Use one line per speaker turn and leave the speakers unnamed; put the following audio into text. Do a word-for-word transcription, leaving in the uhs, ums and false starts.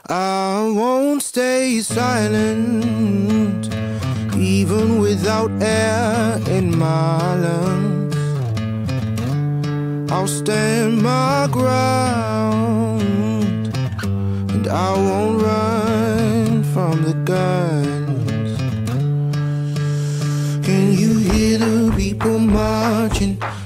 I won't stay silent, even without air in my lungs. I'll stand my ground, and I won't run from the guns. Can you hear the people marching?